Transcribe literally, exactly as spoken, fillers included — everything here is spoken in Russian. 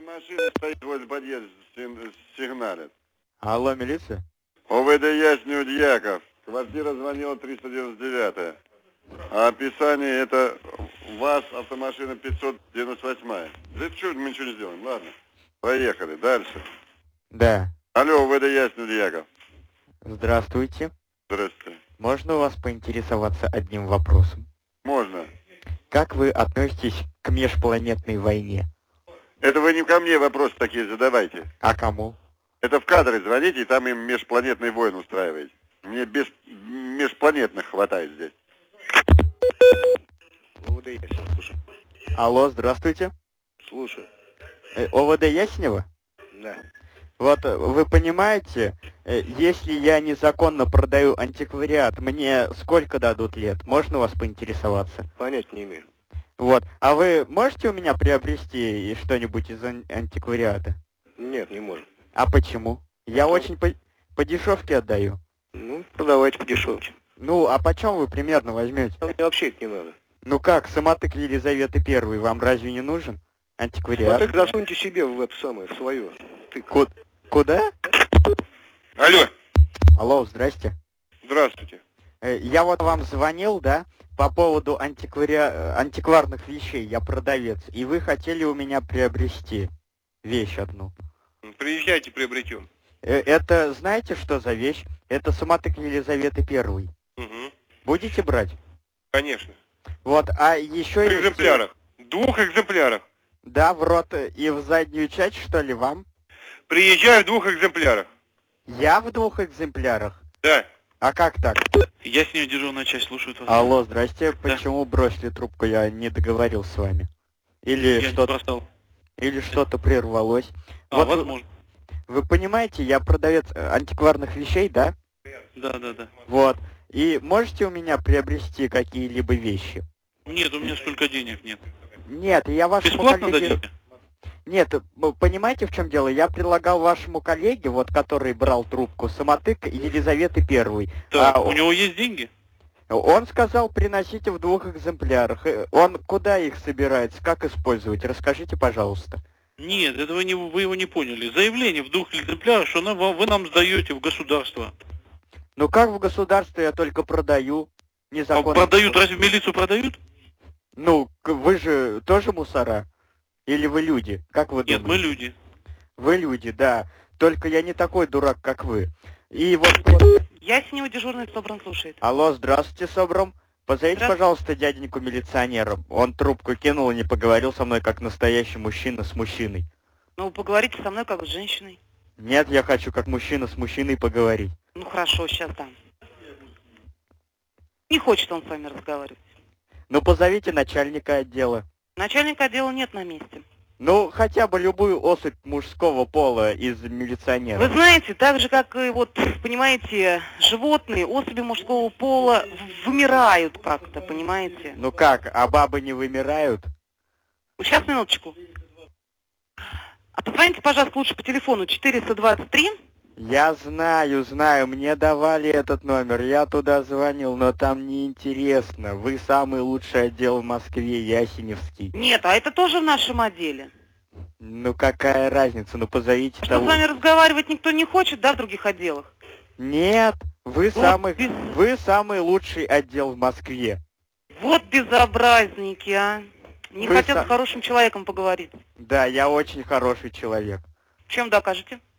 Машина стоит возле подъезда, сигналит. Алло, милиция? ОВД Ясню Дьяков. Квартира звонила триста девяносто девятая. А описание это ВАЗ автомашина пятьсот девяносто восьмая. Да это что, мы ничего не сделаем, ладно. Поехали, дальше. Да. Алло, ОВД Ясню Дьяков. Здравствуйте. Здравствуйте. Можно у вас поинтересоваться одним вопросом? Можно. Как вы относитесь к межпланетной войне? Это вы не ко мне вопросы такие задавайте. А кому? Это в кадры звоните, и там им межпланетный войн устраиваете. Мне без межпланетных хватает здесь. ОВД Яснева, слушай. Алло, здравствуйте. Слушай. Э, ОВД Яснева? Да. Вот вы понимаете, э, если я незаконно продаю антиквариат, мне сколько дадут лет? Можно у вас поинтересоваться? Понять не имею. Вот. А вы можете у меня приобрести и что-нибудь из ан- антиквариата? Нет, не можем. А почему? Я Что? очень по, по дешевке отдаю. Ну, продавайте по дешевке. Ну, а почем вы примерно возьмете? Мне вообще это не надо. Ну как, самотык Елизаветы Первой вам разве не нужен? Антиквариат? Вот так засуньте себе в это самое, в свое. Тык. Ку- Куда? Алло. Алло, здрасте. Здравствуйте. Э, Я вот вам звонил, да, по поводу антиквари... э, антикварных вещей, я продавец, и вы хотели у меня приобрести вещь одну. Приезжайте, приобретем. Э, Это, знаете, что за вещь? Это самотык Елизаветы Первой. Угу. Будете брать? Конечно. Вот, а еще... В есть- экземплярах. Двух экземплярах. Да, в рот и в заднюю часть, что ли, вам? Приезжаю в двух экземплярах. Я в двух экземплярах? Да. А как так? Я с нее дежурная часть, слушаю вас. Алло, здрасте, почему бросили трубку? Я не договорил с вами. Или Я не что-то... бросал. Или что-то прервалось. А, Вот вы- возможно. Вы понимаете, я продавец э, антикварных вещей, да? Да, да, да. Вот. И можете у меня приобрести какие-либо вещи? Нет, у меня столько денег нет. Нет, я вашему Бесплатно коллеге... дадите? Нет, вы понимаете, в чем дело? Я предлагал вашему коллеге, вот который брал трубку, самотык Елизаветы Первой. Так, А, у него есть деньги? Он сказал, приносите в двух экземплярах. Э, Он куда их собирается, как использовать? Расскажите, пожалуйста. Нет, этого не, вы его не поняли. Заявление в двух экземплярах, что на- вы нам сдаете в государство. Ну как в государстве я только продаю? А Незаконно. продают, разве в милицию продают? Ну, к- вы же тоже мусора? Или вы люди? Как вы Нет, мы думаете? люди. Вы люди, да. Только я не такой дурак, как вы. И вот... вот- Яснева, дежурный Собран слушает. Алло, здравствуйте, Собром. Позовите, Здравствуйте. пожалуйста, дяденьку милиционера. Он трубку кинул и не поговорил со мной, как настоящий мужчина с мужчиной. Ну, поговорите со мной, как с женщиной. Нет, я хочу как мужчина с мужчиной поговорить. Ну, хорошо, сейчас дам. Не хочет он с вами разговаривать. Ну, позовите начальника отдела. Начальника отдела нет на месте. Ну, хотя бы любую особь мужского пола из милиционеров. Вы знаете, так же, как и вот, понимаете, животные, особи мужского пола в- вымирают как-то, понимаете? Ну как, а бабы не вымирают? Сейчас, минуточку. А позвоните, пожалуйста, лучше по телефону четыреста двадцать три. Я знаю, знаю, мне давали этот номер, я туда звонил, но там неинтересно. Вы самый лучший отдел в Москве, Ясеневский. Нет, а это тоже в нашем отделе. Ну какая разница, ну позовите Что с того. вами разговаривать никто не хочет, да, в других отделах? Нет, вы Вот самый, без- вы самый лучший отдел в Москве. Вот безобразники, а. Не Вы хотят са- с хорошим человеком поговорить. Да, я очень хороший человек. Чем докажете?